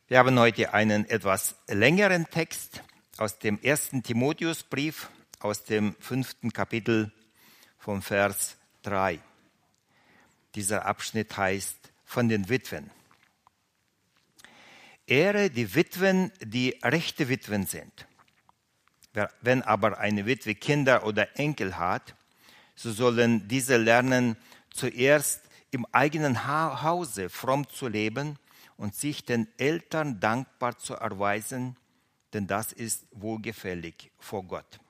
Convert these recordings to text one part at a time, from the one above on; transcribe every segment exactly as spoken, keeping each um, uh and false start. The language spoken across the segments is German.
Wir haben heute einen etwas längeren Text aus dem ersten Timotheusbrief, aus dem fünften Kapitel vom Vers drei. Dieser Abschnitt heißt von den Witwen. Ehre die Witwen, die rechte Witwen sind. Wenn aber eine Witwe Kinder oder Enkel hat, so sollen diese lernen, zuerst im eigenen ha- Hause fromm zu leben und sich den Eltern dankbar zu erweisen, denn das ist wohlgefällig vor Gott.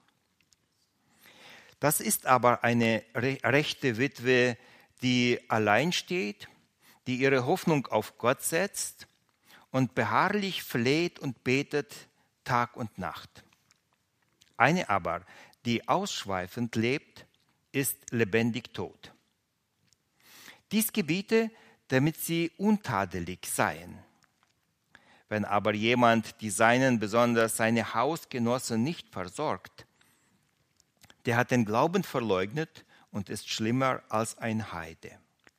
Das ist aber eine re- rechte Witwe, die allein steht, die ihre Hoffnung auf Gott setzt und beharrlich fleht und betet Tag und Nacht. Eine aber, die ausschweifend lebt, ist lebendig tot. Dies gebiete, damit sie untadelig seien. Wenn aber jemand die Seinen, besonders seine Hausgenossen, nicht versorgt, der hat den Glauben verleugnet und ist schlimmer als ein Heide.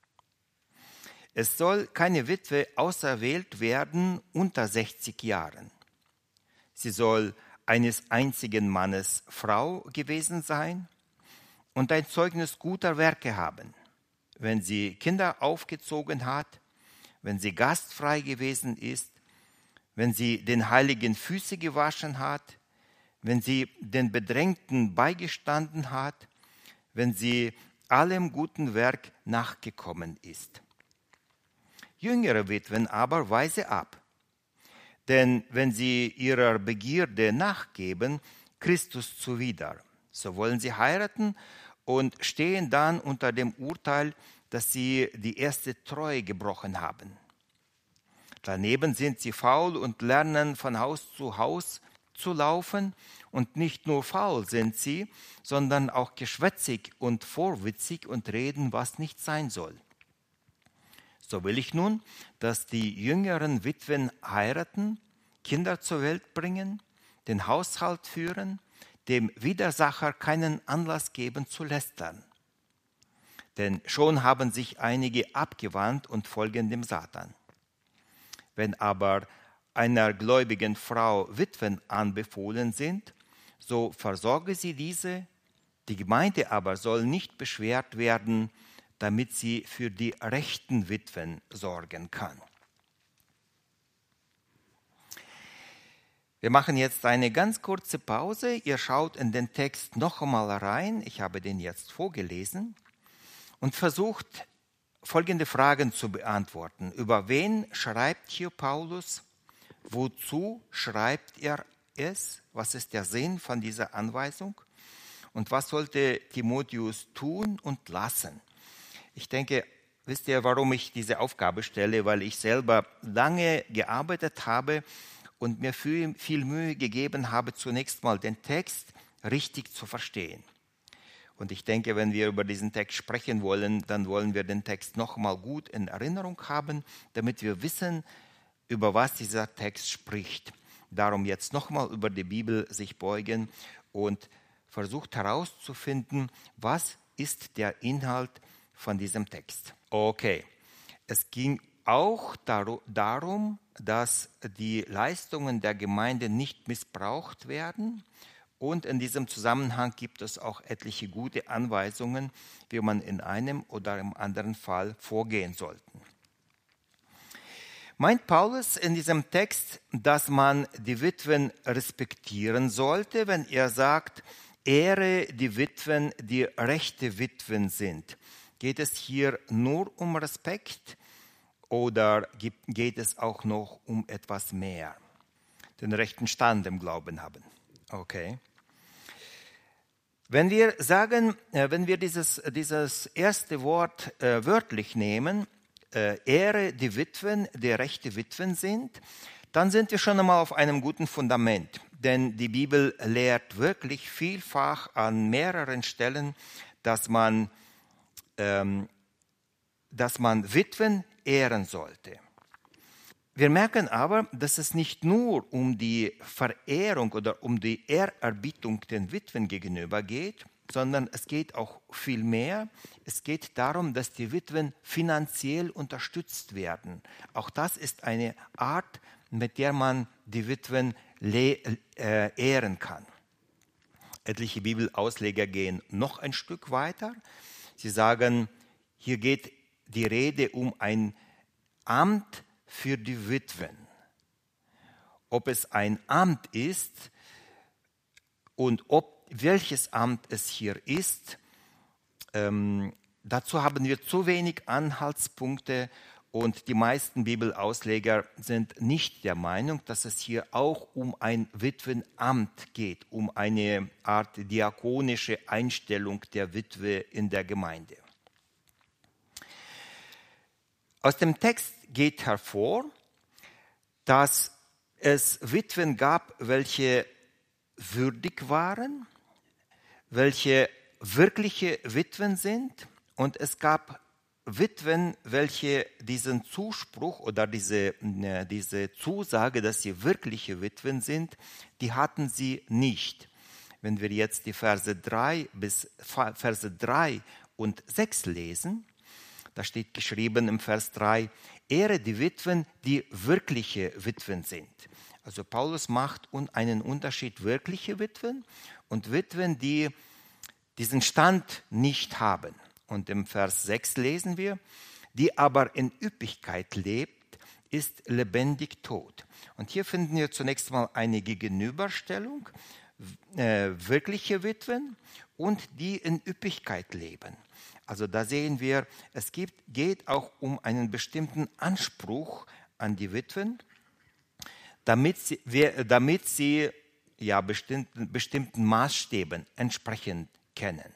Es soll keine Witwe auserwählt werden unter sechzig Jahren. Sie soll eines einzigen Mannes Frau gewesen sein und ein Zeugnis guter Werke haben, wenn sie Kinder aufgezogen hat, wenn sie gastfrei gewesen ist, wenn sie den Heiligen Füße gewaschen hat, wenn sie den Bedrängten beigestanden hat, wenn sie allem guten Werk nachgekommen ist. Jüngere Witwen aber weise ab, denn wenn sie ihrer Begierde nachgeben, Christus zuwider, so wollen sie heiraten und stehen dann unter dem Urteil, dass sie die erste Treue gebrochen haben. Daneben sind sie faul und lernen von Haus zu Haus zu laufen, und nicht nur faul sind sie, sondern auch geschwätzig und vorwitzig und reden, was nicht sein soll. So will ich nun, dass die jüngeren Witwen heiraten, Kinder zur Welt bringen, den Haushalt führen, dem Widersacher keinen Anlass geben zu lästern. Denn schon haben sich einige abgewandt und folgen dem Satan. Wenn aber einer gläubigen Frau Witwen anbefohlen sind, so versorge sie diese, die Gemeinde aber soll nicht beschwert werden, damit sie für die rechten Witwen sorgen kann. Wir machen jetzt eine ganz kurze Pause. Ihr schaut in den Text noch einmal rein. Ich habe den jetzt vorgelesen und versucht, folgende Fragen zu beantworten. Über wen schreibt hier Paulus? Wozu schreibt er es? Was ist der Sinn von dieser Anweisung? Und was sollte Timotheus tun und lassen? Ich denke, wisst ihr, warum ich diese Aufgabe stelle? Weil ich selber lange gearbeitet habe und mir viel, viel Mühe gegeben habe, zunächst mal den Text richtig zu verstehen. Und ich denke, wenn wir über diesen Text sprechen wollen, dann wollen wir den Text noch mal gut in Erinnerung haben, damit wir wissen, über was dieser Text spricht. Darum jetzt noch mal über die Bibel sich beugen und versucht herauszufinden, was ist der Inhalt von diesem Text. Okay, es ging auch darum, dass die Leistungen der Gemeinde nicht missbraucht werden. Und in diesem Zusammenhang gibt es auch etliche gute Anweisungen, wie man in einem oder im anderen Fall vorgehen sollte. Meint Paulus in diesem Text, dass man die Witwen respektieren sollte, wenn er sagt, ehre die Witwen, die rechte Witwen sind? Geht es hier nur um Respekt oder geht es auch noch um etwas mehr? Den rechten Stand im Glauben haben. Okay. Wenn wir sagen, wenn wir dieses, dieses erste Wort äh, wörtlich nehmen, äh, ehre die Witwen, die rechte Witwen sind, dann sind wir schon einmal auf einem guten Fundament. Denn die Bibel lehrt wirklich vielfach an mehreren Stellen, dass man, ähm, dass man Witwen ehren sollte. Wir merken aber, dass es nicht nur um die Verehrung oder um die Ehrerbietung den Witwen gegenüber geht, sondern es geht auch viel mehr. Es geht darum, dass die Witwen finanziell unterstützt werden. Auch das ist eine Art, mit der man die Witwen le- äh, ehren kann. Etliche Bibelausleger gehen noch ein Stück weiter. Sie sagen, hier geht die Rede um ein Amt für die Witwen. Ob es ein Amt ist und ob welches Amt es hier ist, ähm, dazu haben wir zu wenig Anhaltspunkte und die meisten Bibelausleger sind nicht der Meinung, dass es hier auch um ein Witwenamt geht, um eine Art diakonische Einstellung der Witwe in der Gemeinde. Aus dem Text geht hervor, dass es Witwen gab, welche würdig waren, welche wirkliche Witwen sind, und es gab Witwen, welche diesen Zuspruch oder diese, diese Zusage, dass sie wirkliche Witwen sind, die hatten sie nicht. Wenn wir jetzt die Verse drei bis Verse drei und sechs lesen, da steht geschrieben im Vers drei, ehre die Witwen, die wirkliche Witwen sind. Also Paulus macht einen Unterschied, wirkliche Witwen und Witwen, die diesen Stand nicht haben. Und im Vers sechs lesen wir, die aber in Üppigkeit lebt, ist lebendig tot. Und hier finden wir zunächst mal eine Gegenüberstellung, äh, wirkliche Witwen und die in Üppigkeit leben. Also da sehen wir, es gibt, geht auch um einen bestimmten Anspruch an die Witwen, damit sie, damit sie ja, bestimmten, bestimmten Maßstäben entsprechend kennen.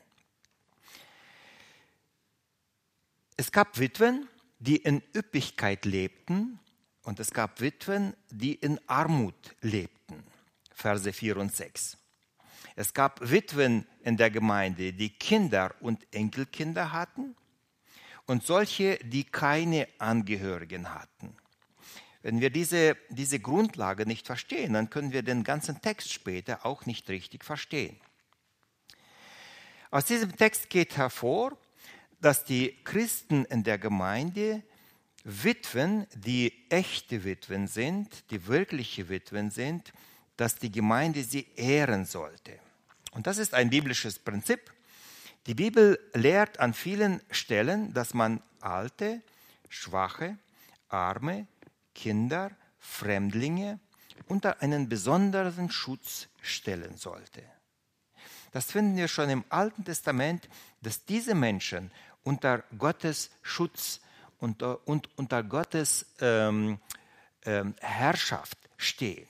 Es gab Witwen, die in Üppigkeit lebten, und es gab Witwen, die in Armut lebten. Verse vier und sechs. Es gab Witwen in der Gemeinde, die Kinder und Enkelkinder hatten, und solche, die keine Angehörigen hatten. Wenn wir diese, diese Grundlage nicht verstehen, dann können wir den ganzen Text später auch nicht richtig verstehen. Aus diesem Text geht hervor, dass die Christen in der Gemeinde Witwen, die echte Witwen sind, die wirkliche Witwen sind, dass die Gemeinde sie ehren sollte. Und das ist ein biblisches Prinzip. Die Bibel lehrt an vielen Stellen, dass man alte, schwache, arme, Kinder, Fremdlinge unter einen besonderen Schutz stellen sollte. Das finden wir schon im Alten Testament, dass diese Menschen unter Gottes Schutz und, und unter Gottes ähm, ähm, Herrschaft stehen.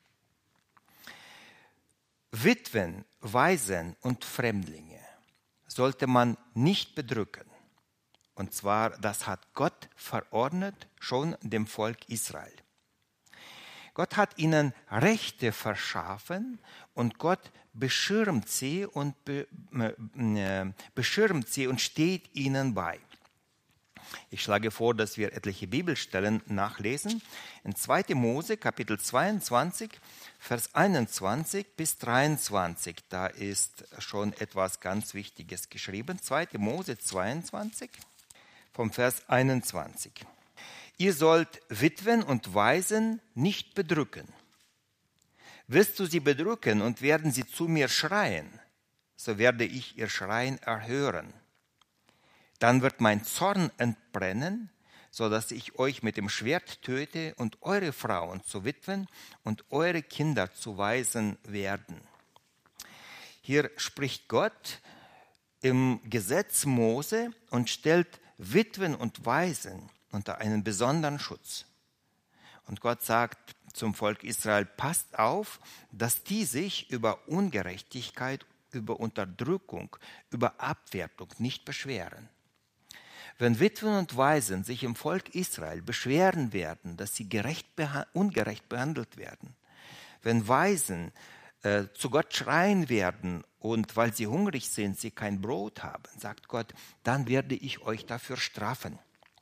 Witwen, Waisen und Fremdlinge sollte man nicht bedrücken. Und zwar, das hat Gott verordnet, schon dem Volk Israel. Gott hat ihnen Rechte verschaffen und Gott beschirmt sie und be, äh, beschirmt sie und steht ihnen bei. Ich schlage vor, dass wir etliche Bibelstellen nachlesen. In zweiter Mose, Kapitel zweiundzwanzig, Vers einundzwanzig bis dreiundzwanzig. Da ist schon etwas ganz Wichtiges geschrieben. zweiter Mose zweiundzwanzig, vom Vers einundzwanzig. Ihr sollt Witwen und Waisen nicht bedrücken. Wirst du sie bedrücken und werden sie zu mir schreien, so werde ich ihr Schreien erhören. Dann wird mein Zorn entbrennen, so dass ich euch mit dem Schwert töte und eure Frauen zu Witwen und eure Kinder zu Waisen werden. Hier spricht Gott im Gesetz Mose und stellt Witwen und Waisen unter einen besonderen Schutz. Und Gott sagt zum Volk Israel, passt auf, dass die sich über Ungerechtigkeit, über Unterdrückung, über Abwertung nicht beschweren. Wenn Witwen und Waisen sich im Volk Israel beschweren werden, dass sie gerecht beha- ungerecht behandelt werden, wenn Waisen äh, zu Gott schreien werden und weil sie hungrig sind, sie kein Brot haben, sagt Gott, dann werde ich euch dafür strafen.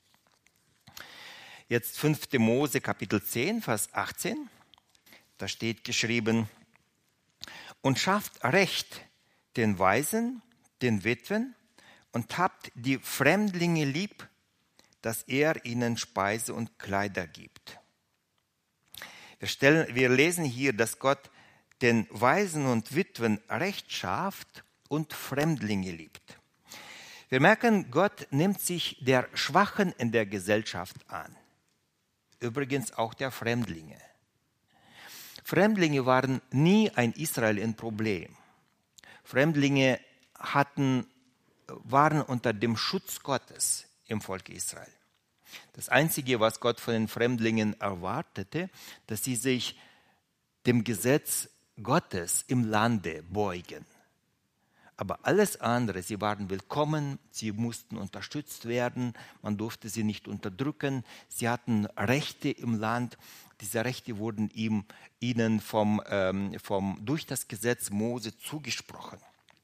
Jetzt fünfter Mose, Kapitel zehn, Vers achtzehn, da steht geschrieben, und schafft Recht den Waisen den Witwen und habt die Fremdlinge lieb, dass er ihnen Speise und Kleider gibt. Wir, stellen, wir lesen hier, dass Gott den Waisen und Witwen Recht schafft und Fremdlinge liebt. Wir merken, Gott nimmt sich der Schwachen in der Gesellschaft an. Übrigens auch der Fremdlinge. Fremdlinge waren nie ein Israel ein Problem. Fremdlinge hatten, waren unter dem Schutz Gottes im Volk Israel. Das Einzige, was Gott von den Fremdlingen erwartete, dass sie sich dem Gesetz Gottes im Lande beugen. Aber alles andere, sie waren willkommen, sie mussten unterstützt werden, man durfte sie nicht unterdrücken, sie hatten Rechte im Land, diese Rechte wurden ihm, ihnen vom, ähm, vom, durch das Gesetz Mose zugesprochen.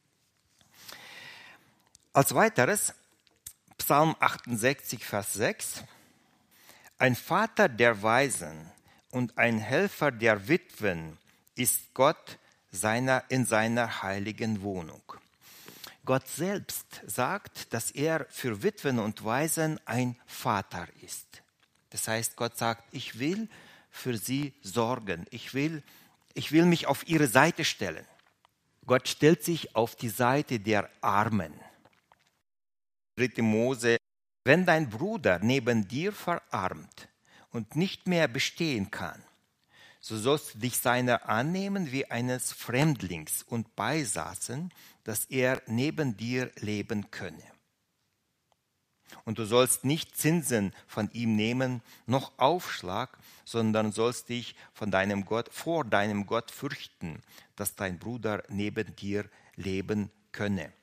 Als weiteres, Psalm achtundsechzig, Vers sechs, ein Vater der Waisen und ein Helfer der Witwen ist Gott seiner, in seiner heiligen Wohnung. Gott selbst sagt, dass er für Witwen und Waisen ein Vater ist. Das heißt, Gott sagt, ich will für sie sorgen. Ich will, ich will mich auf ihre Seite stellen. Gott stellt sich auf die Seite der Armen. dritte Mose, wenn dein Bruder neben dir verarmt und nicht mehr bestehen kann, so sollst du dich seiner annehmen wie eines Fremdlings und beisaßen, dass er neben dir leben könne. Und du sollst nicht Zinsen von ihm nehmen, noch Aufschlag, sondern sollst dich von deinem Gott, vor deinem Gott fürchten, dass dein Bruder neben dir leben könne.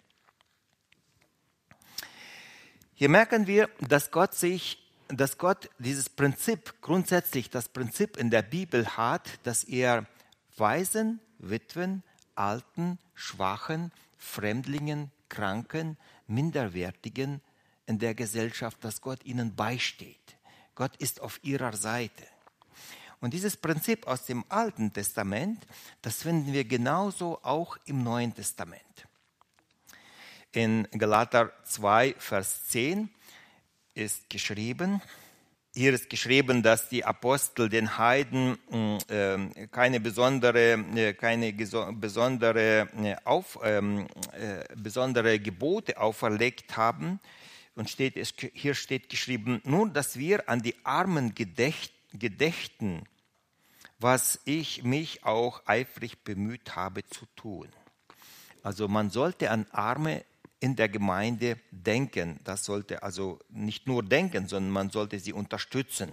Hier merken wir, dass Gott sich dass Gott dieses Prinzip, grundsätzlich das Prinzip in der Bibel hat, dass er Waisen, Witwen, Alten, Schwachen, Fremdlingen, Kranken, Minderwertigen in der Gesellschaft, dass Gott ihnen beisteht. Gott ist auf ihrer Seite. Und dieses Prinzip aus dem Alten Testament, das finden wir genauso auch im Neuen Testament. In Galater zwei, Vers zehn ist geschrieben, hier ist geschrieben, dass die Apostel den Heiden äh, keine besondere, äh, keine besondere, äh, auf, äh, besondere Gebote auferlegt haben. Und steht, hier steht geschrieben, nur, dass wir an die Armen gedächt, gedächten, was ich mich auch eifrig bemüht habe zu tun. Also man sollte an Arme in der Gemeinde denken. Das sollte also nicht nur denken, sondern man sollte sie unterstützen.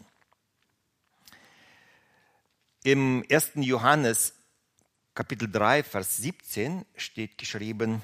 Im ersten Johannes Kapitel drei, Vers siebzehn steht geschrieben,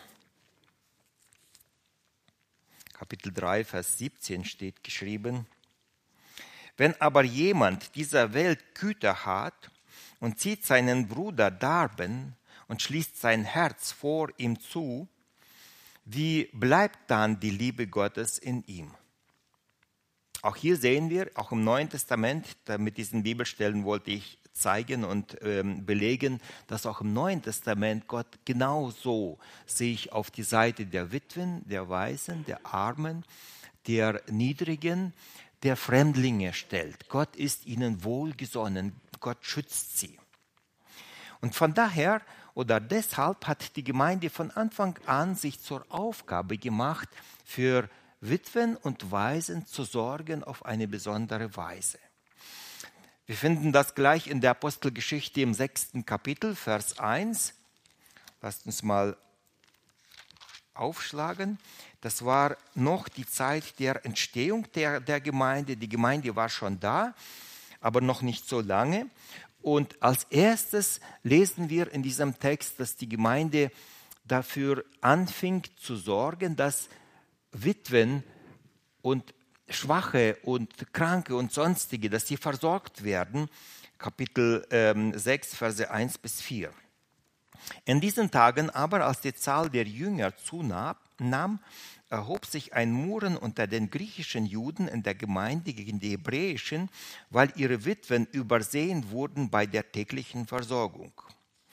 Kapitel drei, Vers siebzehn steht geschrieben, wenn aber jemand dieser Welt Güter hat und zieht seinen Bruder darben und schließt sein Herz vor ihm zu, wie bleibt dann die Liebe Gottes in ihm? Auch hier sehen wir, auch im Neuen Testament, mit diesen Bibelstellen wollte ich zeigen und ähm, belegen, dass auch im Neuen Testament Gott genauso sich auf die Seite der Witwen, der Waisen, der Armen, der Niedrigen, der Fremdlinge stellt. Gott ist ihnen wohlgesonnen, Gott schützt sie. Und von daher oder deshalb hat die Gemeinde von Anfang an sich zur Aufgabe gemacht, für Witwen und Waisen zu sorgen auf eine besondere Weise. Wir finden das gleich in der Apostelgeschichte im sechsten Kapitel, Vers eins. Lasst uns mal aufschlagen. Das war noch die Zeit der Entstehung der, der Gemeinde. Die Gemeinde war schon da, aber noch nicht so lange. Und als erstes lesen wir in diesem Text, dass die Gemeinde dafür anfing zu sorgen, dass Witwen und Schwache und Kranke und Sonstige, dass sie versorgt werden. Kapitel ähm, sechs, Verse eins bis vier. In diesen Tagen aber, als die Zahl der Jünger zunahm, erhob sich ein Murren unter den griechischen Juden in der Gemeinde gegen die hebräischen, weil ihre Witwen übersehen wurden bei der täglichen Versorgung.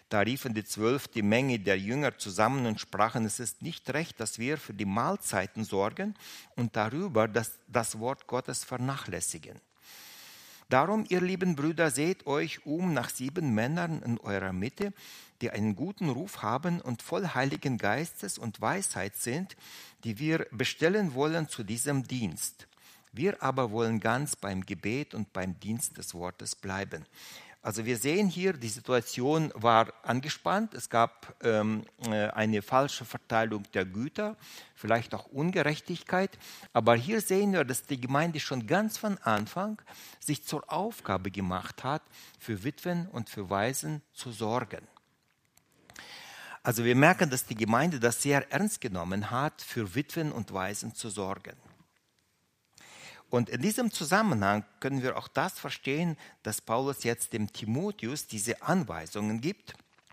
Da riefen die Zwölf die Menge der Jünger zusammen und sprachen, es ist nicht recht, dass wir für die Mahlzeiten sorgen und darüber das, das Wort Gottes vernachlässigen. Darum, ihr lieben Brüder, seht euch um nach sieben Männern in eurer Mitte, die einen guten Ruf haben und voll Heiligen Geistes und Weisheit sind, die wir bestellen wollen zu diesem Dienst. Wir aber wollen ganz beim Gebet und beim Dienst des Wortes bleiben. Also wir sehen hier, die Situation war angespannt. Es gab ähm, eine falsche Verteilung der Güter, vielleicht auch Ungerechtigkeit. Aber hier sehen wir, dass die Gemeinde schon ganz von Anfang sich zur Aufgabe gemacht hat, für Witwen und für Waisen zu sorgen. Also wir merken, dass die Gemeinde das sehr ernst genommen hat, für Witwen und Waisen zu sorgen. Und in diesem Zusammenhang können wir auch das verstehen, dass Paulus jetzt dem Timotheus diese Anweisungen gibt.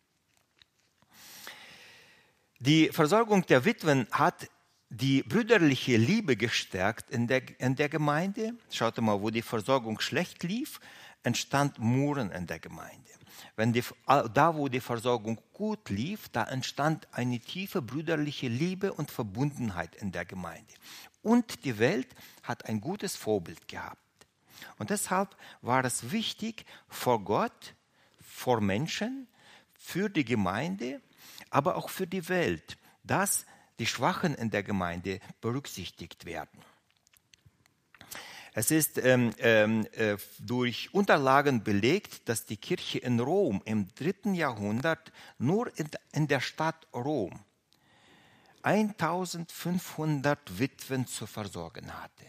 Die Versorgung der Witwen hat die brüderliche Liebe gestärkt in der, in der Gemeinde. Schaut mal, wo die Versorgung schlecht lief, entstand Murren in der Gemeinde. Wenn die, da, wo die Versorgung gut lief, da entstand eine tiefe brüderliche Liebe und Verbundenheit in der Gemeinde. Und die Welt hat ein gutes Vorbild gehabt. Und deshalb war es wichtig, vor Gott, vor Menschen, für die Gemeinde, aber auch für die Welt, dass die Schwachen in der Gemeinde berücksichtigt werden. Es ist ähm, ähm, äh, durch Unterlagen belegt, dass die Kirche in Rom im dritten Jahrhundert nur in, in der Stadt Rom eintausendfünfhundert Witwen zu versorgen hatte.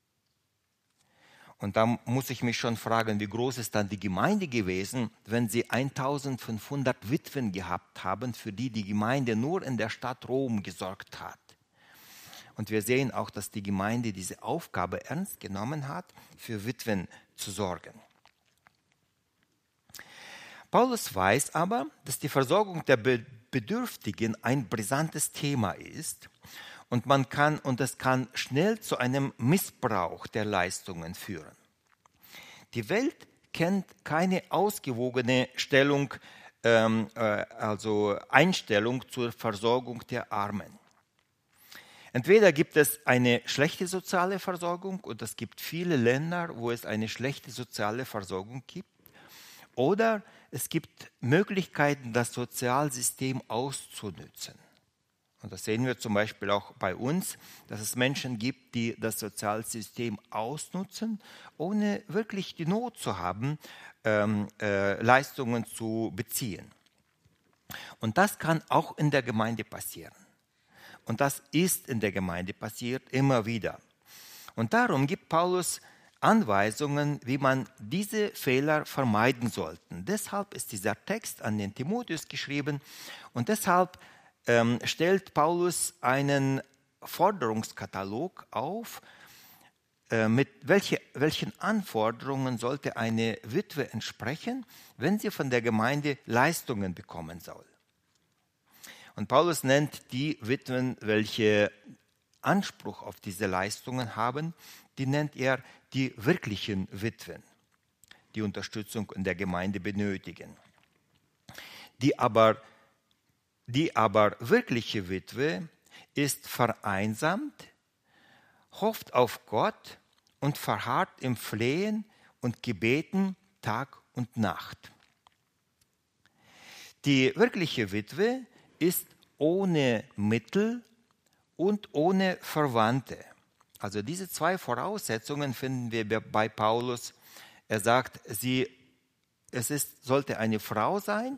Und da muss ich mich schon fragen, wie groß ist dann die Gemeinde gewesen, wenn sie eintausendfünfhundert Witwen gehabt haben, für die die Gemeinde nur in der Stadt Rom gesorgt hat. Und wir sehen auch, dass die Gemeinde diese Aufgabe ernst genommen hat, für Witwen zu sorgen. Paulus weiß aber, dass die Versorgung der Bedürftigen ein brisantes Thema ist und man kann und es kann schnell zu einem Missbrauch der Leistungen führen. Die Welt kennt keine ausgewogene Stellung, ähm, äh, also Einstellung zur Versorgung der Armen. Entweder gibt es eine schlechte soziale Versorgung und es gibt viele Länder, wo es eine schlechte soziale Versorgung gibt, oder es gibt Möglichkeiten, das Sozialsystem auszunützen. Und das sehen wir zum Beispiel auch bei uns, dass es Menschen gibt, die das Sozialsystem ausnutzen, ohne wirklich die Not zu haben, ähm, äh, Leistungen zu beziehen. Und das kann auch in der Gemeinde passieren. Und das ist in der Gemeinde passiert, immer wieder. Und darum gibt Paulus Anweisungen, wie man diese Fehler vermeiden sollte. Deshalb ist dieser Text an den Timotheus geschrieben und deshalb ähm, stellt Paulus einen Forderungskatalog auf, äh, mit welche, welchen Anforderungen sollte eine Witwe entsprechen, wenn sie von der Gemeinde Leistungen bekommen soll. Und Paulus nennt die Witwen, welche Anspruch auf diese Leistungen haben, die nennt er die wirklichen Witwen, die Unterstützung in der Gemeinde benötigen. Die aber, die aber wirkliche Witwe ist vereinsamt, hofft auf Gott und verharrt im Flehen und Gebeten Tag und Nacht. Die wirkliche Witwe ist ohne Mittel und ohne Verwandte. Also diese zwei Voraussetzungen finden wir bei Paulus. Er sagt, sie, es ist, sollte eine Frau sein,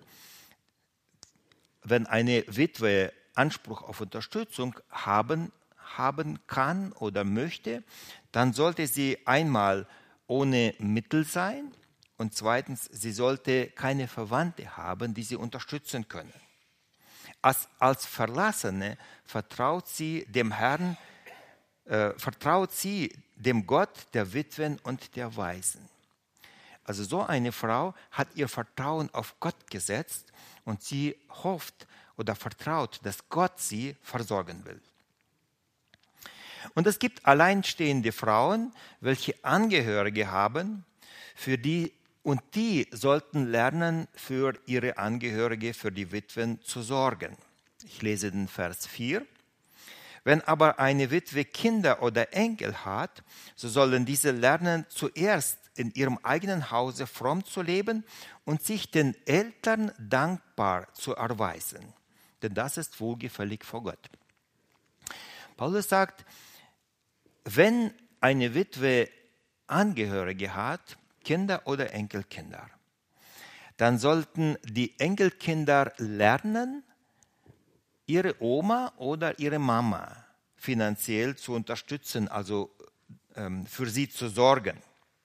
wenn eine Witwe Anspruch auf Unterstützung haben, haben kann oder möchte, dann sollte sie einmal ohne Mittel sein und zweitens, sie sollte keine Verwandte haben, die sie unterstützen können. Als, als Verlassene vertraut sie dem Herrn, äh, vertraut sie dem Gott der Witwen und der Waisen. Also so eine Frau hat ihr Vertrauen auf Gott gesetzt und sie hofft oder vertraut, dass Gott sie versorgen will. Und es gibt alleinstehende Frauen, welche Angehörige haben, für die und die sollten lernen, für ihre Angehörige, für die Witwen zu sorgen. Ich lese den Vers vier. Wenn aber eine Witwe Kinder oder Enkel hat, so sollen diese lernen, zuerst in ihrem eigenen Hause fromm zu leben und sich den Eltern dankbar zu erweisen. Denn das ist wohlgefällig vor Gott. Paulus sagt, wenn eine Witwe Angehörige hat, Kinder oder Enkelkinder, dann sollten die Enkelkinder lernen, ihre Oma oder ihre Mama finanziell zu unterstützen, also ähm, für sie zu sorgen.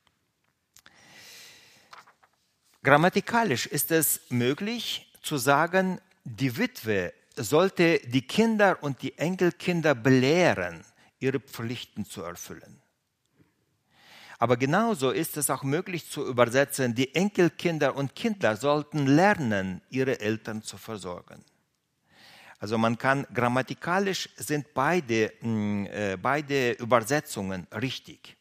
Grammatikalisch ist es möglich zu sagen, die Witwe sollte die Kinder und die Enkelkinder belehren, ihre Pflichten zu erfüllen. Aber genauso ist es auch möglich zu übersetzen, die Enkelkinder und Kinder sollten lernen, ihre Eltern zu versorgen. Also man kann, grammatikalisch sind beide, äh, beide Übersetzungen richtig.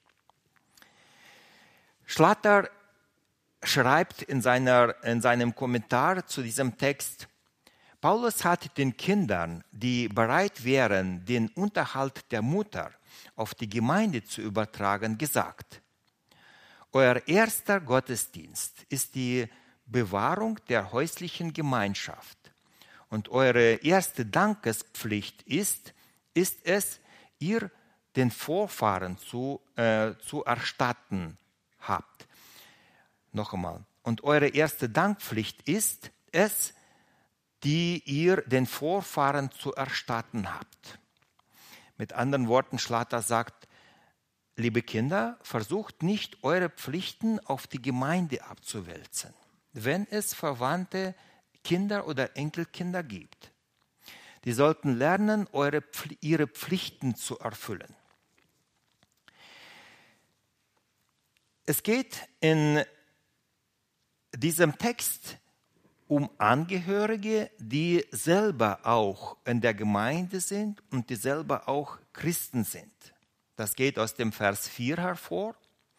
Schlatter schreibt in, seiner, in seinem Kommentar zu diesem Text, Paulus hat den Kindern, die bereit wären, den Unterhalt der Mutter auf die Gemeinde zu übertragen, gesagt, euer erster Gottesdienst ist die Bewahrung der häuslichen Gemeinschaft und eure erste Dankespflicht ist, ist es, ihr den Vorfahren zu, äh, zu erstatten habt. Noch einmal. Und eure erste Dankpflicht ist es, die ihr den Vorfahren zu erstatten habt. Mit anderen Worten, Schlatter sagt, liebe Kinder, versucht nicht, eure Pflichten auf die Gemeinde abzuwälzen, wenn es verwandte Kinder oder Enkelkinder gibt. Die sollten lernen, eure, ihre Pflichten zu erfüllen. Es geht in diesem Text um Angehörige, die selber auch in der Gemeinde sind und die selber auch Christen sind. Das geht aus dem Vers vier hervor.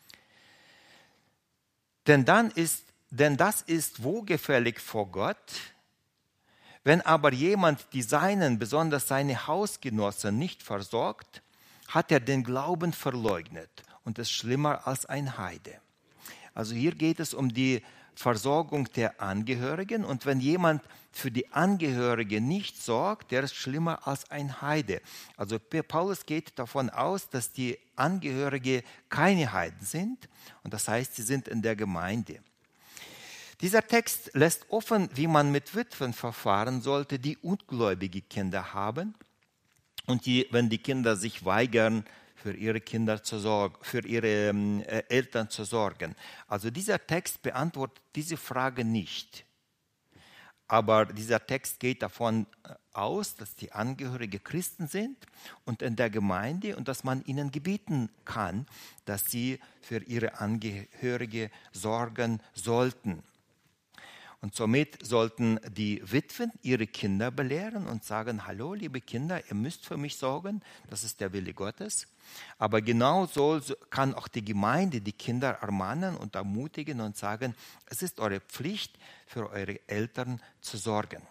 Denn, dann ist, denn das ist wohlgefällig vor Gott. Wenn aber jemand die Seinen, besonders seine Hausgenossen, nicht versorgt, hat er den Glauben verleugnet und ist schlimmer als ein Heide. Also hier geht es um die Versorgung der Angehörigen und wenn jemand für die Angehörigen nicht sorgt, der ist schlimmer als ein Heide. Also Paulus geht davon aus, dass die Angehörigen keine Heiden sind und das heißt, sie sind in der Gemeinde. Dieser Text lässt offen, wie man mit Witwen verfahren sollte, die ungläubige Kinder haben und die, wenn die Kinder sich weigern, für ihre Kinder zu sorgen, für ihre äh, Eltern zu sorgen. Also dieser Text beantwortet diese Frage nicht. Aber dieser Text geht davon aus, dass die Angehörige Christen sind und in der Gemeinde und dass man ihnen gebieten kann, dass sie für ihre Angehörige sorgen sollten. Und somit sollten die Witwen ihre Kinder belehren und sagen, hallo liebe Kinder, ihr müsst für mich sorgen, das ist der Wille Gottes. Aber genauso kann auch die Gemeinde die Kinder ermahnen und ermutigen und sagen, es ist eure Pflicht, für eure Eltern zu sorgen.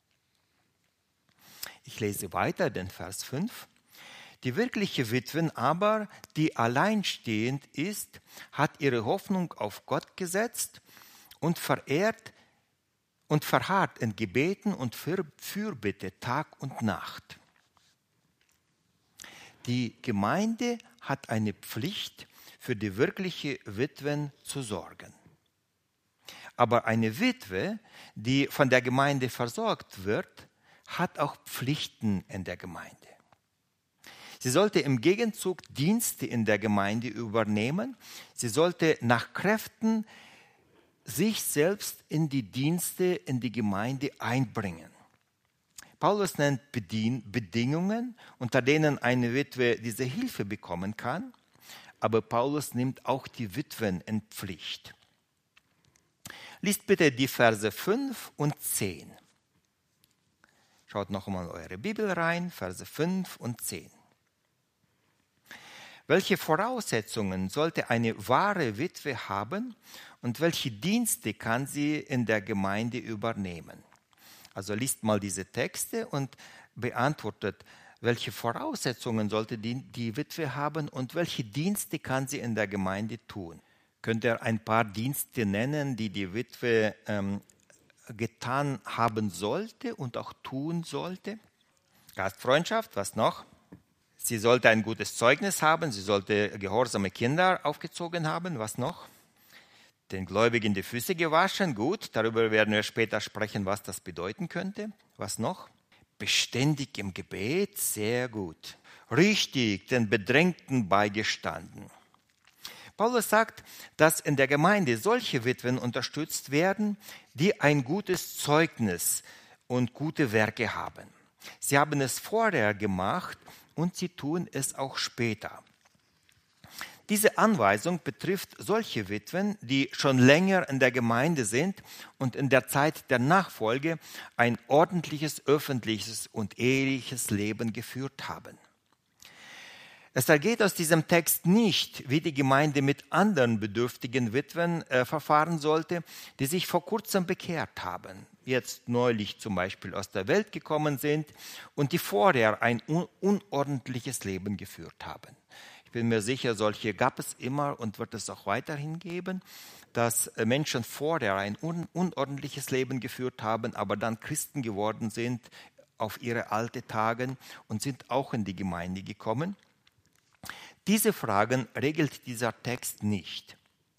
Ich lese weiter den Vers fünf. Die wirkliche Witwen aber, die alleinstehend ist, hat ihre Hoffnung auf Gott gesetzt und verehrt und verharrt in Gebeten und Fürbitte Tag und Nacht. Die Gemeinde hat eine Pflicht, für die wirkliche Witwen zu sorgen. Aber eine Witwe, die von der Gemeinde versorgt wird, hat auch Pflichten in der Gemeinde. Sie sollte im Gegenzug Dienste in der Gemeinde übernehmen. Sie sollte nach Kräften sich selbst in die Dienste, in die Gemeinde einbringen. Paulus nennt Bedien- Bedingungen, unter denen eine Witwe diese Hilfe bekommen kann, aber Paulus nimmt auch die Witwen in Pflicht. Liest bitte die Verse fünf und zehn. Schaut noch einmal eure Bibel rein, Verse fünf und zehn. Welche Voraussetzungen sollte eine wahre Witwe haben und welche Dienste kann sie in der Gemeinde übernehmen? Also liest mal diese Texte und beantwortet, welche Voraussetzungen sollte die, die Witwe haben und welche Dienste kann sie in der Gemeinde tun? Könnt ihr ein paar Dienste nennen, die die Witwe ähm, getan haben sollte und auch tun sollte? Gastfreundschaft, was noch? Sie sollte ein gutes Zeugnis haben, sie sollte gehorsame Kinder aufgezogen haben, was noch? Den Gläubigen die Füße gewaschen, gut, darüber werden wir später sprechen, was das bedeuten könnte. Was noch? Beständig im Gebet, sehr gut. Richtig, den Bedrängten beigestanden. Paulus sagt, dass in der Gemeinde solche Witwen unterstützt werden, die ein gutes Zeugnis und gute Werke haben. Sie haben es vorher gemacht und sie tun es auch später. Diese Anweisung betrifft solche Witwen, die schon länger in der Gemeinde sind und in der Zeit der Nachfolge ein ordentliches, öffentliches und eheliches Leben geführt haben. Es ergeht aus diesem Text nicht, wie die Gemeinde mit anderen bedürftigen Witwen äh, verfahren sollte, die sich vor kurzem bekehrt haben, jetzt neulich zum Beispiel aus der Welt gekommen sind und die vorher ein un- unordentliches Leben geführt haben. Ich bin mir sicher, solche gab es immer und wird es auch weiterhin geben, dass Menschen vorher ein un- unordentliches Leben geführt haben, aber dann Christen geworden sind auf ihre alten Tage und sind auch in die Gemeinde gekommen. Diese Fragen regelt dieser Text nicht.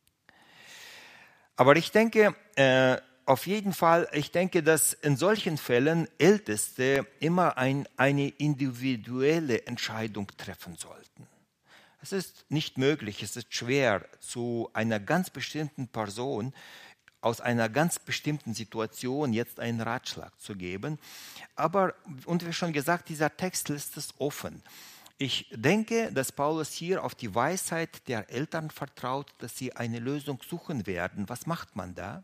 Aber ich denke, äh, auf jeden Fall, ich denke, dass in solchen Fällen Älteste immer ein, eine individuelle Entscheidung treffen sollten. Es ist nicht möglich, es ist schwer, zu einer ganz bestimmten Person aus einer ganz bestimmten Situation jetzt einen Ratschlag zu geben. Aber, und wie schon gesagt, dieser Text lässt es offen. Ich denke, dass Paulus hier auf die Weisheit der Eltern vertraut, dass sie eine Lösung suchen werden. Was macht man da?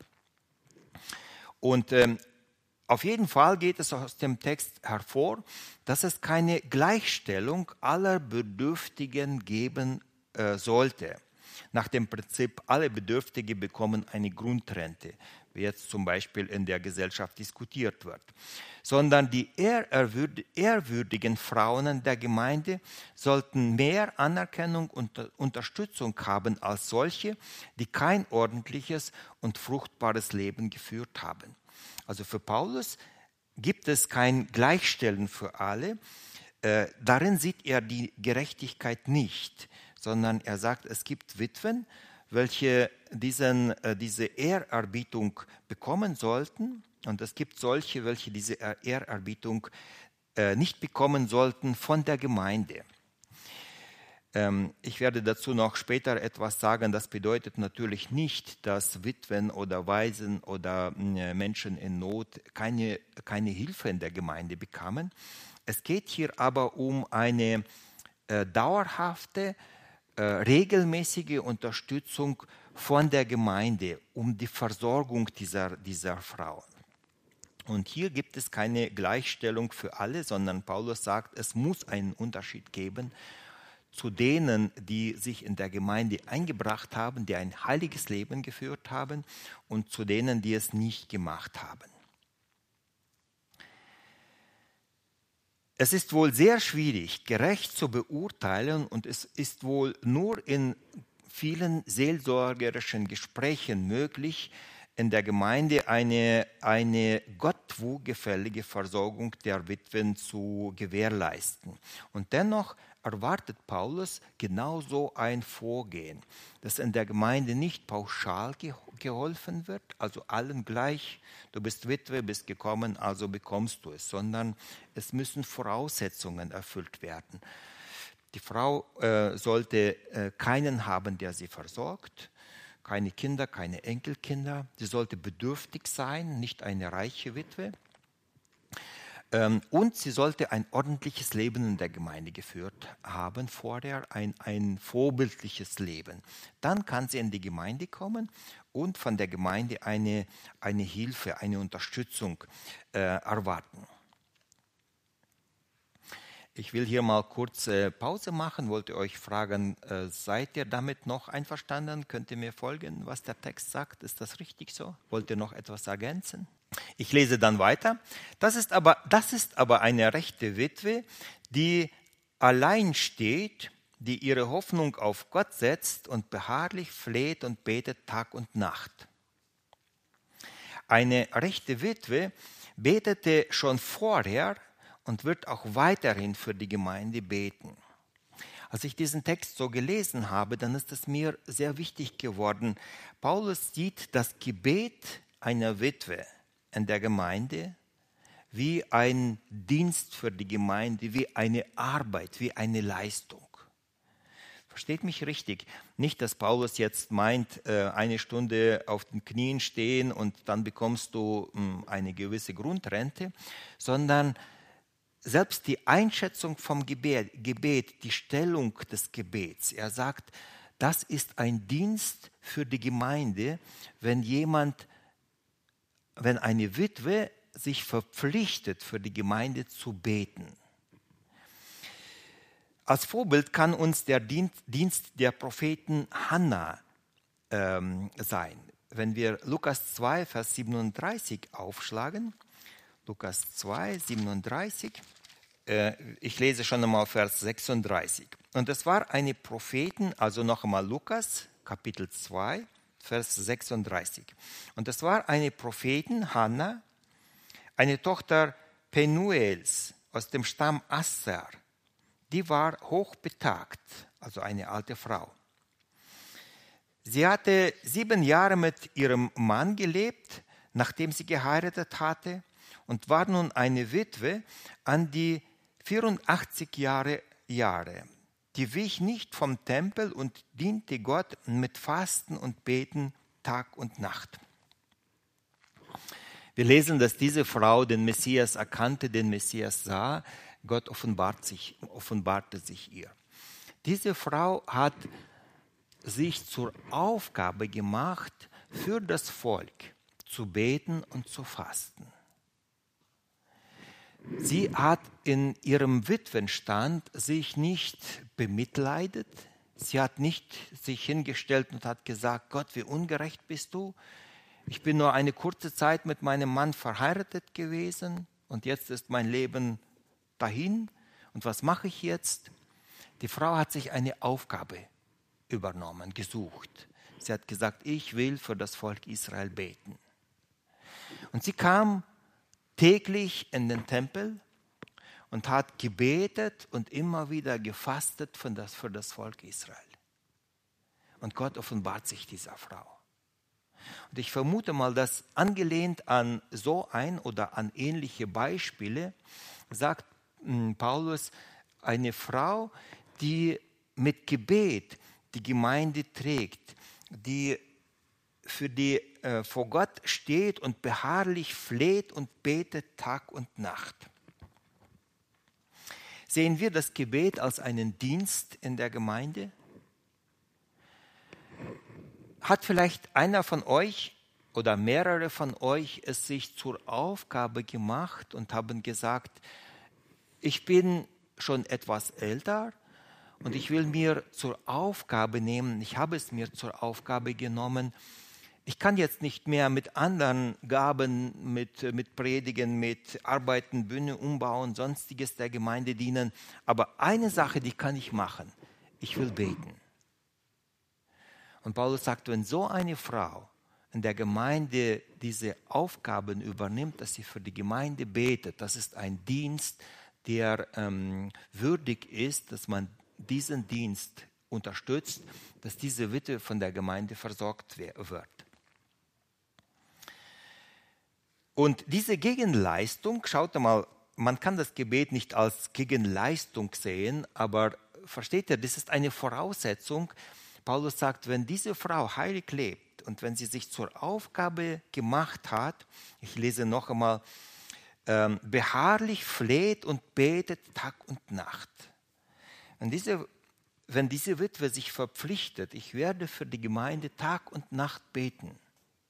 Und ähm, auf jeden Fall geht es aus dem Text hervor, dass es keine Gleichstellung aller Bedürftigen geben äh, sollte. Nach dem Prinzip, alle Bedürftige bekommen eine Grundrente, wie jetzt zum Beispiel in der Gesellschaft diskutiert wird. Sondern die ehrwürdigen Frauen der Gemeinde sollten mehr Anerkennung und Unterstützung haben als solche, die kein ordentliches und fruchtbares Leben geführt haben. Also für Paulus gibt es kein Gleichstellen für alle. Äh, darin sieht er die Gerechtigkeit nicht, sondern er sagt, es gibt Witwen, welche diesen, äh, diese Ehrerbietung bekommen sollten. Und es gibt solche, welche diese Ehrerbietung äh, nicht bekommen sollten von der Gemeinde. Ähm, ich werde dazu noch später etwas sagen. Das bedeutet natürlich nicht, dass Witwen oder Waisen oder äh, Menschen in Not keine, keine Hilfe in der Gemeinde bekamen. Es geht hier aber um eine äh, dauerhafte, äh, regelmäßige Unterstützung von der Gemeinde, um die Versorgung dieser, dieser Frauen. Und hier gibt es keine Gleichstellung für alle, sondern Paulus sagt, es muss einen Unterschied geben zu denen, die sich in der Gemeinde eingebracht haben, die ein heiliges Leben geführt haben, und zu denen, die es nicht gemacht haben. Es ist wohl sehr schwierig, gerecht zu beurteilen, und es ist wohl nur in vielen seelsorgerischen Gesprächen möglich, in der Gemeinde eine, eine Gott wohlgefällige Versorgung der Witwen zu gewährleisten. Und dennoch erwartet Paulus genauso ein Vorgehen, dass in der Gemeinde nicht pauschal ge- geholfen wird, also allen gleich, du bist Witwe, bist gekommen, also bekommst du es, sondern es müssen Voraussetzungen erfüllt werden. Die Frau äh, sollte äh, keinen haben, der sie versorgt, keine Kinder, keine Enkelkinder. Sie sollte bedürftig sein, nicht eine reiche Witwe. Ähm, und sie sollte ein ordentliches Leben in der Gemeinde geführt haben, vorher ein, ein vorbildliches Leben. Dann kann sie in die Gemeinde kommen und von der Gemeinde eine, eine Hilfe, eine Unterstützung äh, erwarten. Ich will hier mal kurz äh, Pause machen, wollte euch fragen, äh, seid ihr damit noch einverstanden? Könnt ihr mir folgen, was der Text sagt? Ist das richtig so? Wollt ihr noch etwas ergänzen? Ich lese dann weiter. Das ist aber, das ist aber eine rechte Witwe, die allein steht, die ihre Hoffnung auf Gott setzt und beharrlich fleht und betet Tag und Nacht. Eine rechte Witwe betete schon vorher und wird auch weiterhin für die Gemeinde beten. Als ich diesen Text so gelesen habe, dann ist es mir sehr wichtig geworden. Paulus sieht das Gebet einer Witwe in der Gemeinde wie ein Dienst für die Gemeinde, wie eine Arbeit, wie eine Leistung. Versteht mich richtig. Nicht, dass Paulus jetzt meint, eine Stunde auf den Knien stehen und dann bekommst du eine gewisse Grundrente, sondern selbst die Einschätzung vom Gebet, Gebet, die Stellung des Gebets. Er sagt, das ist ein Dienst für die Gemeinde, wenn jemand, wenn eine Witwe sich verpflichtet, für die Gemeinde zu beten. Als Vorbild kann uns der Dienst der Propheten Hannah ähm, sein. Wenn wir Lukas zwei, Vers siebenunddreißig aufschlagen, Lukas zwei, siebenunddreißig, äh, ich lese schon einmal Vers sechsunddreißig. Und es war eine Prophetin, also noch einmal Lukas, Kapitel zwei, Vers sechsunddreißig. Und es war eine Prophetin, Hannah, eine Tochter Penuels aus dem Stamm Asser. Die war hochbetagt, also eine alte Frau. Sie hatte sieben Jahre mit ihrem Mann gelebt, nachdem sie geheiratet hatte, und war nun eine Witwe an die vierundachtzig Jahre, Jahre. Die wich nicht vom Tempel und diente Gott mit Fasten und Beten Tag und Nacht. Wir lesen, dass diese Frau den Messias erkannte, den Messias sah. Gott offenbart sich, offenbarte sich ihr. Diese Frau hat sich zur Aufgabe gemacht, für das Volk zu beten und zu fasten. Sie hat in ihrem Witwenstand sich nicht bemitleidet. Sie hat nicht sich hingestellt und hat gesagt, Gott, wie ungerecht bist du. Ich bin nur eine kurze Zeit mit meinem Mann verheiratet gewesen und jetzt ist mein Leben dahin. Und was mache ich jetzt? Die Frau hat sich eine Aufgabe übernommen, gesucht. Sie hat gesagt, ich will für das Volk Israel beten. Und sie kam täglich in den Tempel und hat gebetet und immer wieder gefastet für das, für das Volk Israel. Und Gott offenbart sich dieser Frau. Und ich vermute mal, dass angelehnt an so ein oder an ähnliche Beispiele, sagt Paulus, eine Frau, die mit Gebet die Gemeinde trägt, die für die äh, vor Gott steht und beharrlich fleht und betet Tag und Nacht. Sehen wir das Gebet als einen Dienst in der Gemeinde? Hat vielleicht einer von euch oder mehrere von euch es sich zur Aufgabe gemacht und haben gesagt, ich bin schon etwas älter und ich will mir zur Aufgabe nehmen, ich habe es mir zur Aufgabe genommen, ich kann jetzt nicht mehr mit anderen Gaben, mit, mit Predigen, mit Arbeiten, Bühne umbauen, sonstiges der Gemeinde dienen, aber eine Sache, die kann ich machen, ich will beten. Und Paulus sagt, wenn so eine Frau in der Gemeinde diese Aufgaben übernimmt, dass sie für die Gemeinde betet, das ist ein Dienst, der ähm, würdig ist, dass man diesen Dienst unterstützt, dass diese Witwe von der Gemeinde versorgt wird. Und diese Gegenleistung, schaut mal, man kann das Gebet nicht als Gegenleistung sehen, aber versteht ihr, das ist eine Voraussetzung. Paulus sagt, wenn diese Frau heilig lebt und wenn sie sich zur Aufgabe gemacht hat, ich lese noch einmal, ähm, beharrlich fleht und betet Tag und Nacht. Und diese, wenn diese Witwe sich verpflichtet, ich werde für die Gemeinde Tag und Nacht beten,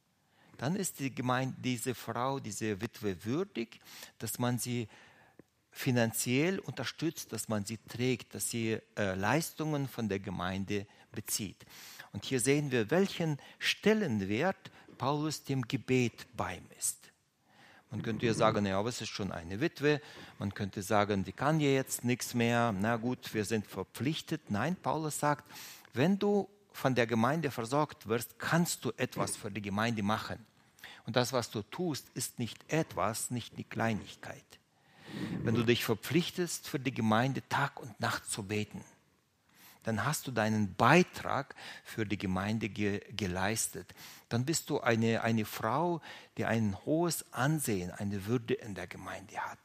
dann ist die Gemeinde, diese Frau, diese Witwe würdig, dass man sie finanziell unterstützt, dass man sie trägt, dass sie äh, Leistungen von der Gemeinde bezieht. Und hier sehen wir, welchen Stellenwert Paulus dem Gebet beimisst. Man könnte ja sagen, ja, aber es ist schon eine Witwe. Man könnte sagen, die kann ja jetzt nichts mehr. Na gut, wir sind verpflichtet. Nein, Paulus sagt, wenn du von der Gemeinde versorgt wirst, kannst du etwas für die Gemeinde machen. Und das, was du tust, ist nicht etwas, nicht die Kleinigkeit. Wenn du dich verpflichtest, für die Gemeinde Tag und Nacht zu beten, dann hast du deinen Beitrag für die Gemeinde ge- geleistet. Dann bist du eine, eine Frau, die ein hohes Ansehen, eine Würde in der Gemeinde hat.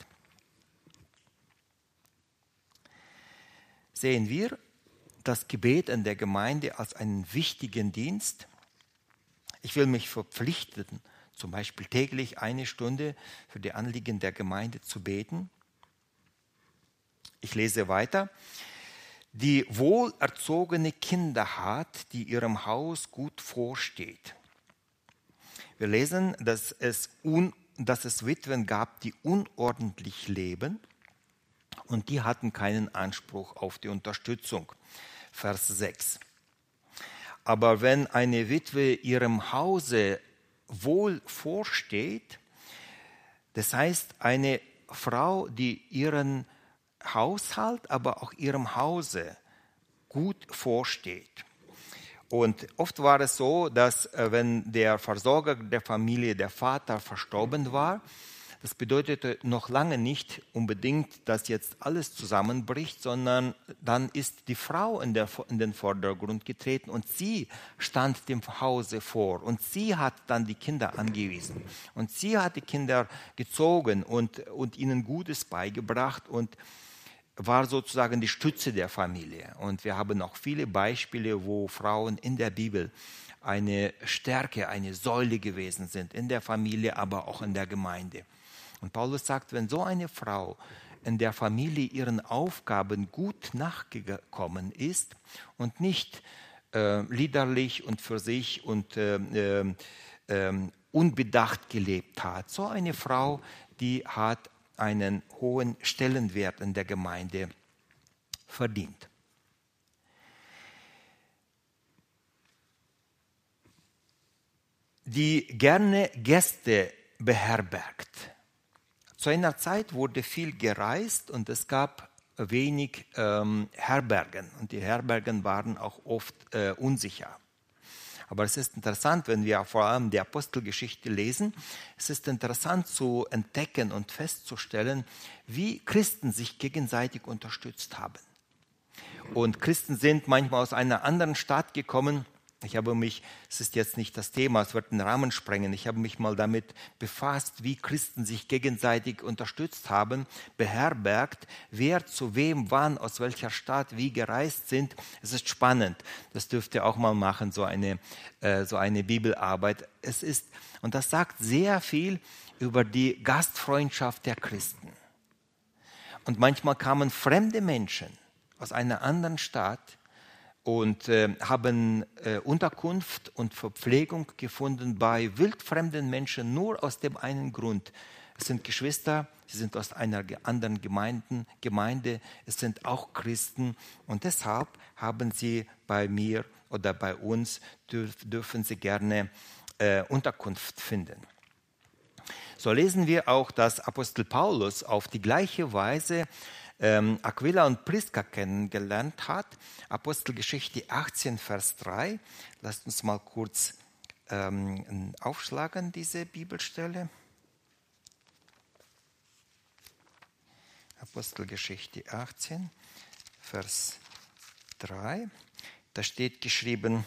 Sehen wir das Gebet in der Gemeinde als einen wichtigen Dienst? Ich will mich verpflichten, zum Beispiel täglich eine Stunde für die Anliegen der Gemeinde zu beten. Ich lese weiter. Die wohlerzogene Kinder hat, die ihrem Haus gut vorsteht. Wir lesen, dass es, un, dass es Witwen gab, die unordentlich leben und die hatten keinen Anspruch auf die Unterstützung. Vers sechs. Aber wenn eine Witwe ihrem Hause wohl vorsteht, das heißt eine Frau, die ihren Haushalt, aber auch ihrem Hause gut vorsteht. Und oft war es so, dass wenn der Versorger der Familie, der Vater, verstorben war, das bedeutete noch lange nicht unbedingt, dass jetzt alles zusammenbricht, sondern dann ist die Frau in, der, in den Vordergrund getreten und sie stand dem Hause vor und sie hat dann die Kinder angewiesen und sie hat die Kinder gezogen und, und ihnen Gutes beigebracht und war sozusagen die Stütze der Familie. Und wir haben auch viele Beispiele, wo Frauen in der Bibel eine Stärke, eine Säule gewesen sind, in der Familie, aber auch in der Gemeinde. Und Paulus sagt, wenn so eine Frau in der Familie ihren Aufgaben gut nachgekommen ist und nicht äh, liederlich und für sich und äh, äh, äh, unbedacht gelebt hat, so eine Frau, die hat einen hohen Stellenwert in der Gemeinde verdient. Die gerne Gäste beherbergt. Zu einer Zeit wurde viel gereist und es gab wenig ähm, Herbergen. Und die Herbergen waren auch oft äh, unsicher. Aber es ist interessant, wenn wir vor allem die Apostelgeschichte lesen, es ist interessant zu entdecken und festzustellen, wie Christen sich gegenseitig unterstützt haben. Und Christen sind manchmal aus einer anderen Stadt gekommen. Ich habe mich, es ist jetzt nicht das Thema, es wird den Rahmen sprengen, ich habe mich mal damit befasst, wie Christen sich gegenseitig unterstützt haben, beherbergt, wer zu wem, wann, aus welcher Stadt, wie gereist sind. Es ist spannend, das dürft ihr auch mal machen, so eine, äh, so eine Bibelarbeit. Es ist, und das sagt sehr viel über die Gastfreundschaft der Christen. Und manchmal kamen fremde Menschen aus einer anderen Stadt, und äh, haben äh, Unterkunft und Verpflegung gefunden bei wildfremden Menschen nur aus dem einen Grund. Es sind Geschwister, sie sind aus einer anderen Gemeinden, Gemeinde, es sind auch Christen und deshalb haben sie bei mir oder bei uns, dürf, dürfen sie gerne äh, Unterkunft finden. So lesen wir auch, dass Apostel Paulus auf die gleiche Weise Ähm, Aquila und Priska kennengelernt hat. Apostelgeschichte achtzehn, Vers drei. Lasst uns mal kurz ähm, aufschlagen, diese Bibelstelle. Apostelgeschichte achtzehn, Vers drei. Da steht geschrieben,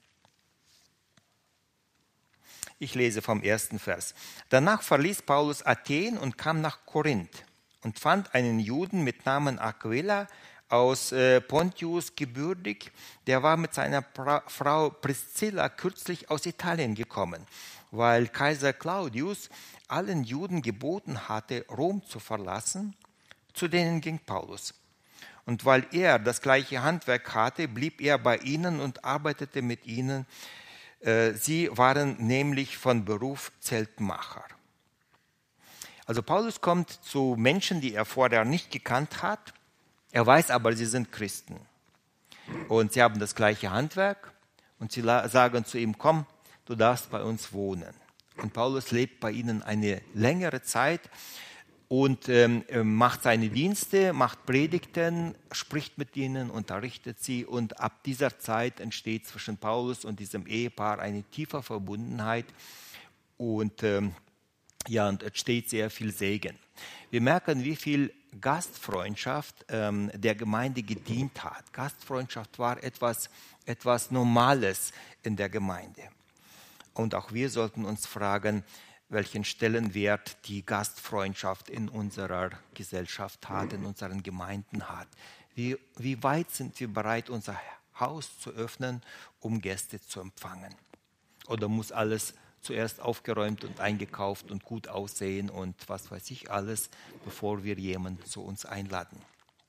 ich lese vom ersten Vers. Danach verließ Paulus Athen und kam nach Korinth und fand einen Juden mit Namen Aquila aus äh, Pontius gebürtig, der war mit seiner pra- Frau Priscilla kürzlich aus Italien gekommen, weil Kaiser Claudius allen Juden geboten hatte, Rom zu verlassen, zu denen ging Paulus. Und weil er das gleiche Handwerk hatte, blieb er bei ihnen und arbeitete mit ihnen. Äh, sie waren nämlich von Beruf Zeltmacher. Also Paulus kommt zu Menschen, die er vorher nicht gekannt hat. Er weiß aber, sie sind Christen. Und sie haben das gleiche Handwerk. Und sie sagen zu ihm, komm, du darfst bei uns wohnen. Und Paulus lebt bei ihnen eine längere Zeit und ähm, macht seine Dienste, macht Predigten, spricht mit ihnen, unterrichtet sie. Und ab dieser Zeit entsteht zwischen Paulus und diesem Ehepaar eine tiefe Verbundenheit. Und ähm, ja, und entsteht sehr viel Segen. Wir merken, wie viel Gastfreundschaft ähm, der Gemeinde gedient hat. Gastfreundschaft war etwas, etwas Normales in der Gemeinde. Und auch wir sollten uns fragen, welchen Stellenwert die Gastfreundschaft in unserer Gesellschaft hat, in unseren Gemeinden hat. Wie, wie weit sind wir bereit, unser Haus zu öffnen, um Gäste zu empfangen? Oder muss alles zuerst aufgeräumt und eingekauft und gut aussehen und was weiß ich alles, bevor wir jemanden zu uns einladen?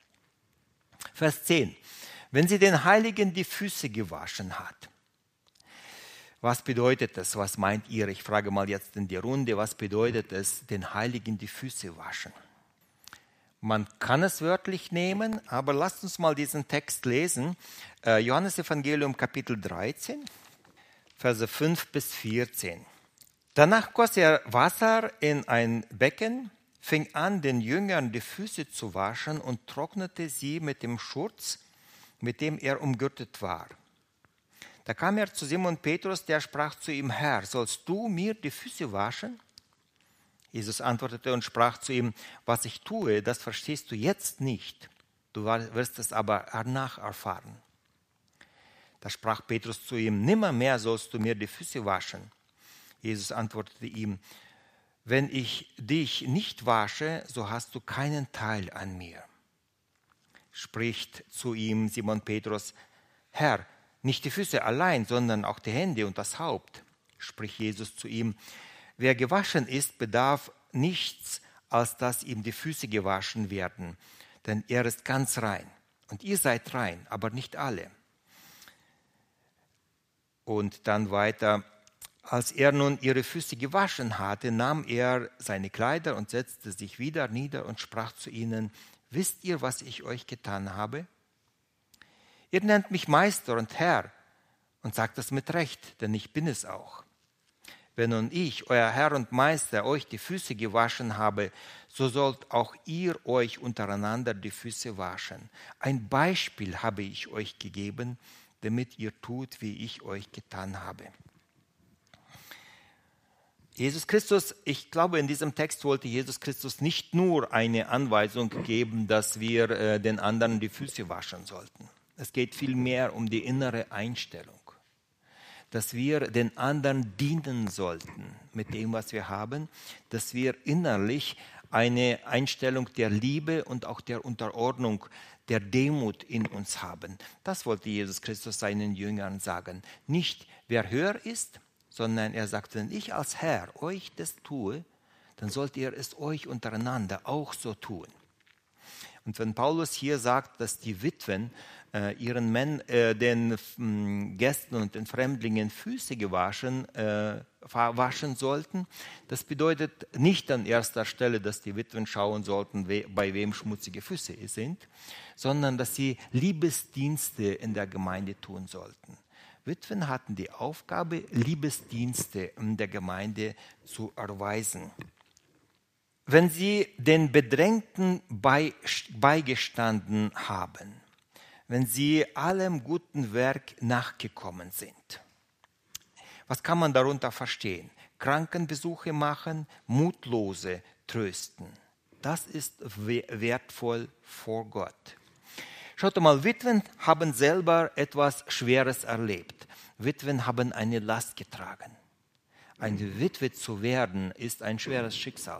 Vers zehn. Wenn sie den Heiligen die Füße gewaschen hat. Was bedeutet das? Was meint ihr? Ich frage mal jetzt in die Runde, was bedeutet es, den Heiligen die Füße waschen? Man kann es wörtlich nehmen, aber lasst uns mal diesen Text lesen. Äh, Johannesevangelium Kapitel dreizehn. Verse fünf bis vierzehn. Danach goss er Wasser in ein Becken, fing an, den Jüngern die Füße zu waschen und trocknete sie mit dem Schurz, mit dem er umgürtet war. Da kam er zu Simon Petrus, der sprach zu ihm, Herr, sollst du mir die Füße waschen? Jesus antwortete und sprach zu ihm, was ich tue, das verstehst du jetzt nicht, du wirst es aber danach erfahren. Da sprach Petrus zu ihm, nimmermehr sollst du mir die Füße waschen. Jesus antwortete ihm, wenn ich dich nicht wasche, so hast du keinen Teil an mir. Spricht zu ihm Simon Petrus, Herr, nicht die Füße allein, sondern auch die Hände und das Haupt. Spricht Jesus zu ihm, wer gewaschen ist, bedarf nichts, als dass ihm die Füße gewaschen werden, denn er ist ganz rein. Und ihr seid rein, aber nicht alle. Und dann weiter, als er nun ihre Füße gewaschen hatte, nahm er seine Kleider und setzte sich wieder nieder und sprach zu ihnen, wisst ihr, was ich euch getan habe? Ihr nennt mich Meister und Herr und sagt es mit Recht, denn ich bin es auch. Wenn nun ich, euer Herr und Meister, euch die Füße gewaschen habe, so sollt auch ihr euch untereinander die Füße waschen. Ein Beispiel habe ich euch gegeben, damit ihr tut, wie ich euch getan habe. Jesus Christus, ich glaube, in diesem Text wollte Jesus Christus nicht nur eine Anweisung geben, dass wir äh, den anderen die Füße waschen sollten. Es geht vielmehr um die innere Einstellung, dass wir den anderen dienen sollten mit dem, was wir haben, dass wir innerlich eine Einstellung der Liebe und auch der Unterordnung, der Demut in uns haben. Das wollte Jesus Christus seinen Jüngern sagen. Nicht, wer höher ist, sondern er sagte, wenn ich als Herr euch das tue, dann sollt ihr es euch untereinander auch so tun. Und wenn Paulus hier sagt, dass die Witwen äh, ihren Männ, äh, den äh, Gästen und den Fremdlingen Füße gewaschen, äh, waschen sollten, das bedeutet nicht an erster Stelle, dass die Witwen schauen sollten, we- bei wem schmutzige Füße sind, sondern dass sie Liebesdienste in der Gemeinde tun sollten. Witwen hatten die Aufgabe, Liebesdienste in der Gemeinde zu erweisen. Wenn sie den Bedrängten beigestanden haben, wenn sie allem guten Werk nachgekommen sind. Was kann man darunter verstehen? Krankenbesuche machen, Mutlose trösten. Das ist wertvoll vor Gott. Schaut mal, Witwen haben selber etwas Schweres erlebt. Witwen haben eine Last getragen. Eine Witwe zu werden, ist ein schweres Schicksal.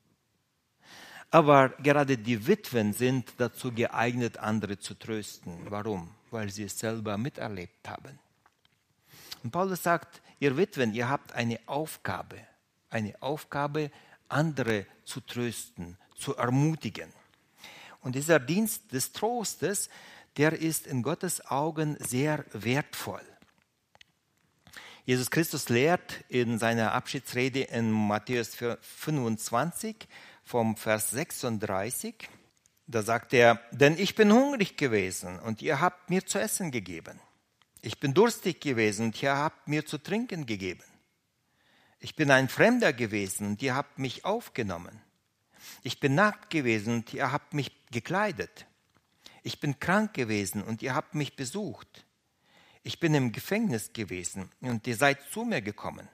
Aber gerade die Witwen sind dazu geeignet, andere zu trösten. Warum? Weil sie es selber miterlebt haben. Und Paulus sagt, ihr Witwen, ihr habt eine Aufgabe, eine Aufgabe, andere zu trösten, zu ermutigen. Und dieser Dienst des Trostes, der ist in Gottes Augen sehr wertvoll. Jesus Christus lehrt in seiner Abschiedsrede in Matthäus fünfundzwanzig vom Vers sechsunddreißig, da sagt er, denn ich bin hungrig gewesen und ihr habt mir zu essen gegeben. Ich bin durstig gewesen und ihr habt mir zu trinken gegeben. Ich bin ein Fremder gewesen und ihr habt mich aufgenommen. Ich bin nackt gewesen und ihr habt mich gekleidet. Ich bin krank gewesen und ihr habt mich besucht. Ich bin im Gefängnis gewesen und ihr seid zu mir gekommen.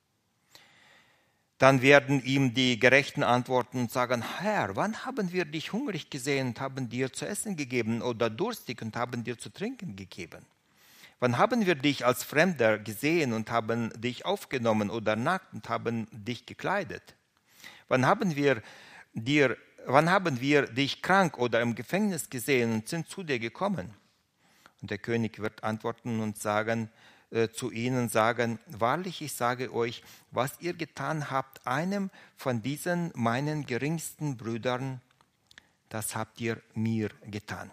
Dann werden ihm die Gerechten antworten und sagen, Herr, wann haben wir dich hungrig gesehen und haben dir zu essen gegeben oder durstig und haben dir zu trinken gegeben? Wann haben wir dich als Fremder gesehen und haben dich aufgenommen oder nackt und haben dich gekleidet? Wann haben wir dir, wann haben wir dich krank oder im Gefängnis gesehen und sind zu dir gekommen? Und der König wird antworten und sagen, äh, zu ihnen sagen, wahrlich, ich sage euch, was ihr getan habt, einem von diesen meinen geringsten Brüdern, das habt ihr mir getan.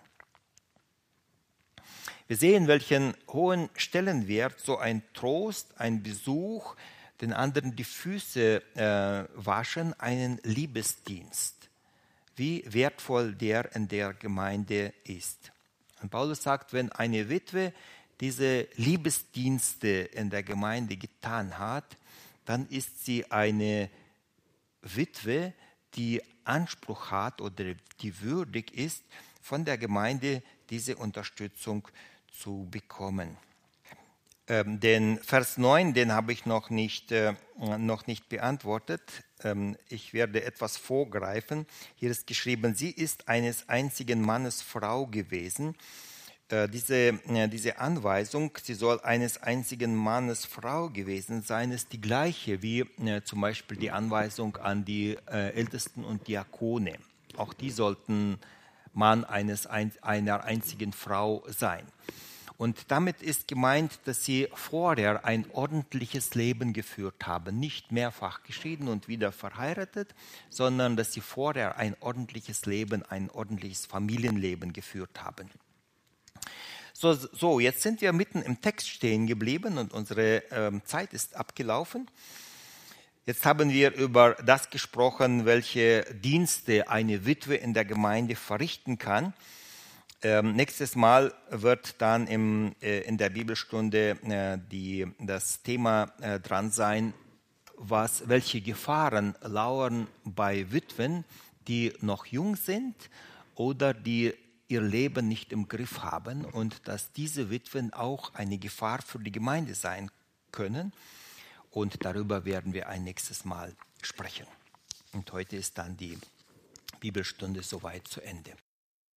Wir sehen, welchen hohen Stellenwert so ein Trost, ein Besuch, den anderen die Füße äh, waschen, einen Liebesdienst, wie wertvoll der in der Gemeinde ist. Und Paulus sagt, wenn eine Witwe diese Liebesdienste in der Gemeinde getan hat, dann ist sie eine Witwe, die Anspruch hat oder die würdig ist, von der Gemeinde diese Unterstützung zu bekommen. Ähm, den Vers neun, den habe ich noch nicht, äh, noch nicht beantwortet. Ähm, ich werde etwas vorgreifen. Hier ist geschrieben, sie ist eines einzigen Mannes Frau gewesen. Äh, diese, äh, diese Anweisung, sie soll eines einzigen Mannes Frau gewesen sein, ist die gleiche wie äh, zum Beispiel die Anweisung an die äh, Ältesten und Diakone. Auch die sollten Mann eines, ein, einer einzigen Frau sein. Und damit ist gemeint, dass sie vorher ein ordentliches Leben geführt haben, nicht mehrfach geschieden und wieder verheiratet, sondern dass sie vorher ein ordentliches Leben, ein ordentliches Familienleben geführt haben. So, so jetzt sind wir mitten im Text stehen geblieben und unsere ähm, Zeit ist abgelaufen. Jetzt haben wir über das gesprochen, welche Dienste eine Witwe in der Gemeinde verrichten kann. Ähm, nächstes Mal wird dann im, äh, in der Bibelstunde äh, die, das Thema äh, dran sein, was, welche Gefahren lauern bei Witwen, die noch jung sind oder die ihr Leben nicht im Griff haben und dass diese Witwen auch eine Gefahr für die Gemeinde sein können. Und darüber werden wir ein nächstes Mal sprechen. Und heute ist dann die Bibelstunde soweit zu Ende.